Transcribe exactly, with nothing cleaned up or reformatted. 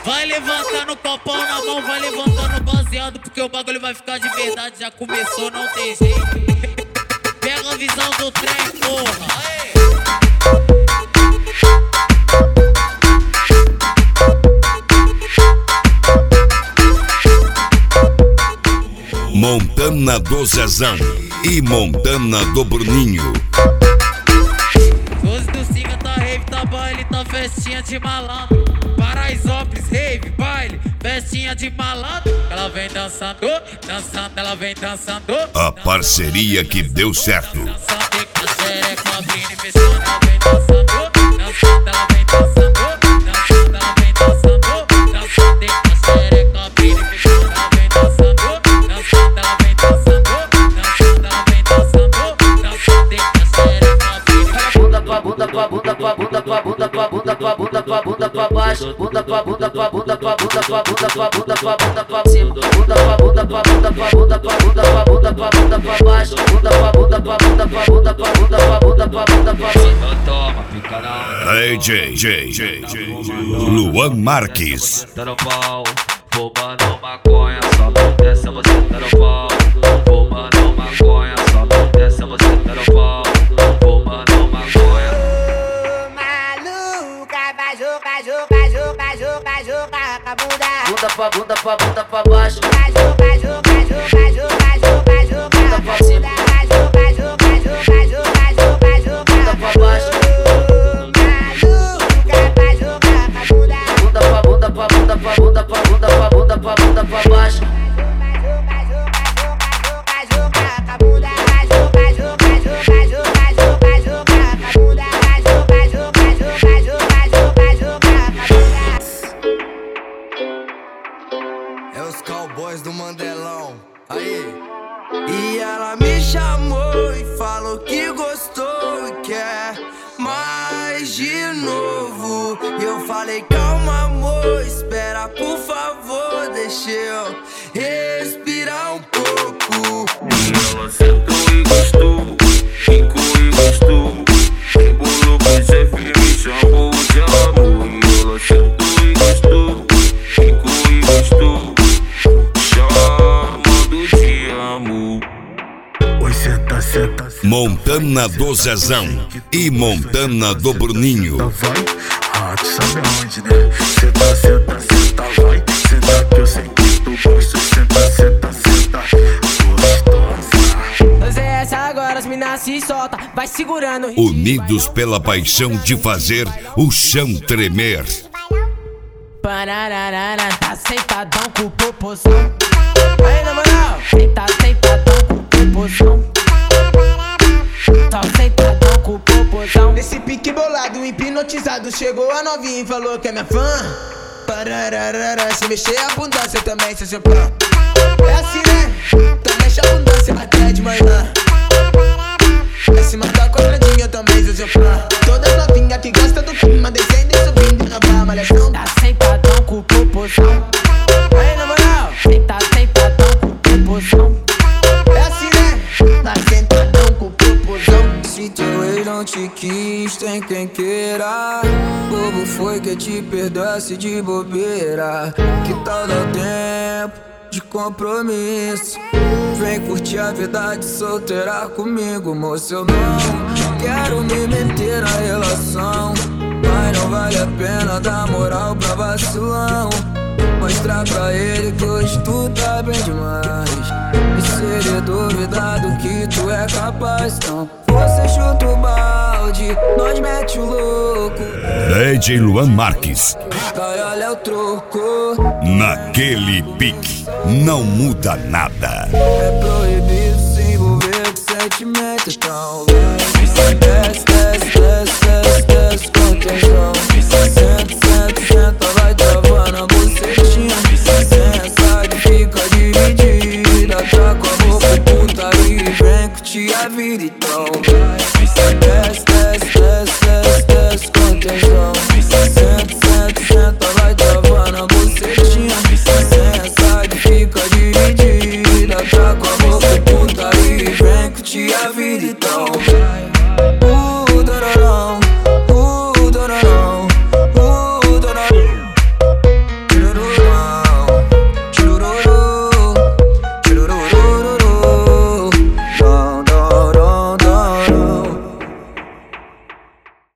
Vai levantando o copão na mão, vai levantando o baseado, porque o bagulho vai ficar de verdade. Já começou, não tem jeito. Pega a visão do trem, porra. Aê. Montana do Zezão e Montana do Bruninho. doze do Siga tá rave, tá baile, tá festinha de malandro. Paraisópolis, rave, baile, festinha de malandro. Ela vem dançando, dançando, ela vem dançando. A parceria que deu certo. Dançando, a xereca abrindo e fechando. Ela vem dançando, dançando, ela vem dançando. Dançando, ela vem dançando. Dançando, a xereca abrindo e fechando. Ela vem dançando, dançando, ela vem dançando. Dançando, ela vem dançando. Dançando, a xereca abrindo. Bunda pra bunda pra bunda pra bunda pra bunda pra bunda pra bunda pra bunda pra baixo, bunda pra bunda pra bunda pra bunda pra bunda pra bunda pra bunda pra cima, bunda pra bunda pra bunda pra bunda pra bunda pra bunda pra bunda pra baixo, bunda pra bunda pra bunda pra bunda pra bunda pra bunda pra bunda pra cima. Toma, fica na D J, J, J, J, Luan Marques. Tá no pau, fumando maconha, só não desce, você tá no pau. Fumando maconha, só não desce, você tá no pau. Fumando maconha. Maluca, vai jogar, jogar, jogar, jogar, jogar com a bunda. Bunda pra bunda pra bunda pra baixo. Vai jogar, jogar, jogar, jogar, jogar, jogar. Bunda pra cima. Vai jogar, jogar, jogar, jogar, jogar, jogar. Bunda pra baixo. Maluca, vai jogar com a bunda. Bunda pra bunda pra bunda pra bunda pra bunda pra bunda pra bunda pra baixo. Vai jogar, jogar, jogar, jogar com a bunda. Vai jogar, jogar, jogar, jogar, jogar, jogar com a bunda. Vai jogar, jogar, jogar, jogar, jogar, jogar com a bunda. É os cowboys do Mandelão. Aí. E ela me chamou e falou que gostou e quer mais de novo. E eu falei, calma amor, espera por favor, deixa eu respirar um pouco. E ela sentou e gostou, ficou e gostou. Embolou com o chefe e me chamou de amor. E ela sentou e gostou, ficou e gostou. Chamando de amor. Oi, senta, senta, senta. Montana do Zezão e Montana do Bruninho. Vai, ah, tu sabe aonde, né? Senta, senta, senta, vai. Senta que eu sei que tu gosta. Senta, senta, senta, gostosa. Nós é essa agora, as minas se solta. Vai segurando. Unidos pela paixão de fazer o chão tremer. Parararara, tá sentadão com proporção. Aí na moral, senta sentadão com proporção. Tá sentadão com proporção. Nesse pique bolado, hipnotizado, chegou a novinha e falou que é minha fã. Parararara, se mexer a bunda, cê também, cê seu plano. É assim, né? Então mexe a bunda, cê até de manhã. É cima da quadradinha, eu também sou seu plano. Todas novinhas que gostam do clima, descendo e subindo na barra, malhação. Tá sentadão com proporção. Aí na moral, senta sentadão com proporção. É assim, né? Tá sentadão com proporção. Se teu ex não te quis, tem quem queira. Bobo foi que te perdoasse de bobeira. Que tal dar tempo de compromisso? Vem curtir a vida de solteira comigo, moço. Eu não quero me meter na relação, mas não vale a pena dar moral pra vacilão. Mostrar pra ele que hoje tu tá bem demais. E se ele duvidar do que tu é capaz, então você chuta o balde, nós mete o louco. D J Luan Marques. Vai, olha o troco. Naquele pique, não muda nada. É proibido se envolver com sentimentos, então vai. Desce, desce, desce, desce, desce com atenção. Senta, senta, senta, vai travando a bucetinha. Sensa que fica dividida, tá com a boca putaria e vem curtir a vida.